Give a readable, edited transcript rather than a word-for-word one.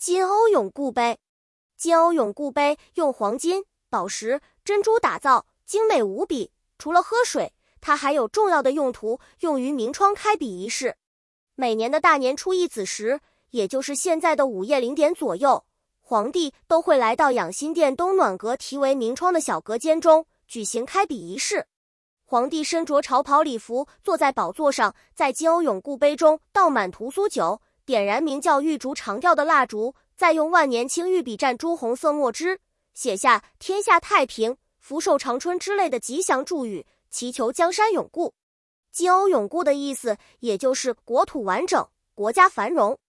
金瓯永固杯。金瓯永固杯用黄金、宝石、珍珠打造，精美无比。除了喝水，它还有重要的用途，用于明窗开笔仪式。每年的大年初一子时，也就是现在的午夜0点左右，皇帝都会来到养心殿东暖阁题为明窗的小隔间中，举行开笔仪式。皇帝身着朝袍礼服，坐在宝座上，在金瓯永固杯中倒满屠苏酒，点燃名叫玉烛长调的蜡烛，再用万年青玉笔蘸朱红色墨汁，写下天下太平、福寿长春之类的吉祥祝语，祈求江山永固。金瓯永固的意思也就是国土完整、国家繁荣。